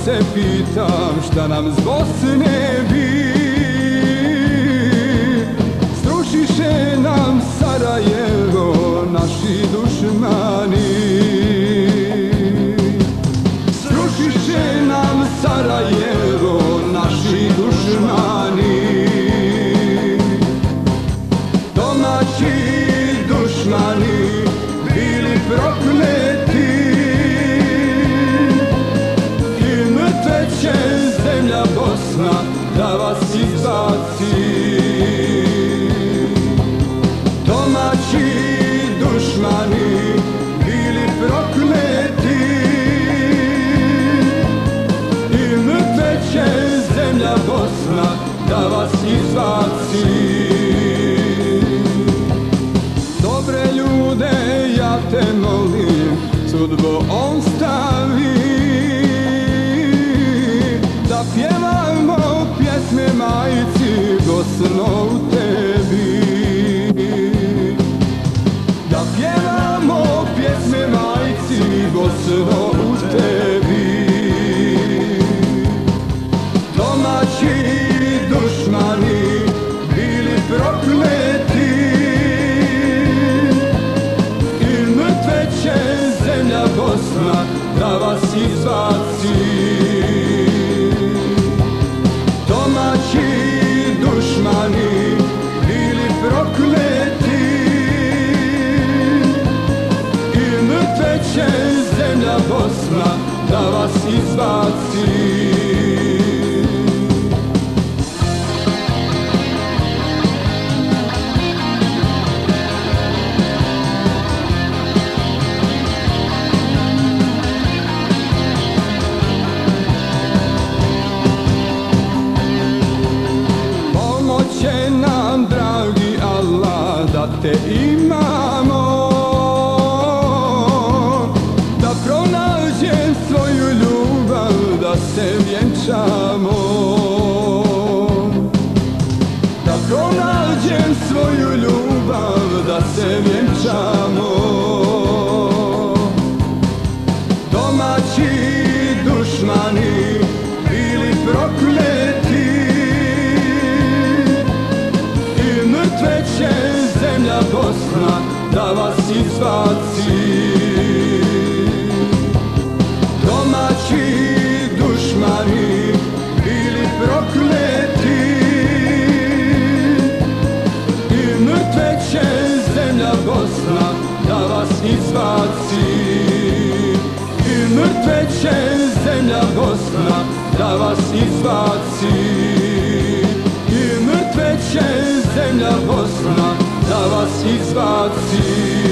se pitam šta nam s Bosne bi. Srušiše nam Sarajevo naši dušmani. Srušiše nam Sarajevo naši dušmani. Domaći dušmani bili prokleti i mrtve će zemlja Bosna da vas izbaci. Domaći dušmani bili prokleti i mrtve će zemlja Bosna da vas izbaci. Dobre ljude, ja te molim, sudbo ostavi, da pjevamo pjesme majci Bosno u tebi. Da pjevamo pjesme majci Bosno u tebi. Domaći dušmani bili prokleti i mrtve će zemlja Bosna da vas izbaci. Domaći dušmani bili prokleti i mrtve će zemlja Bosna da vas izbaci. Će nam, dragi Allah, da te imamo, da pronađem svoju ljubav, da se vjenčamo. Da pronađem svoju ljubav, da se vjenčamo. Domaći dušmani bili prokleti i mrtve će zemlja Bosna da vas izbaci. Domaći dušmani bili prokleti i mrtve će zemlja Bosna da vas izbaci. I mrtve će zemlja Bosna da vas izbaci. I mrtve će zemlja Bosna da vas izbaci.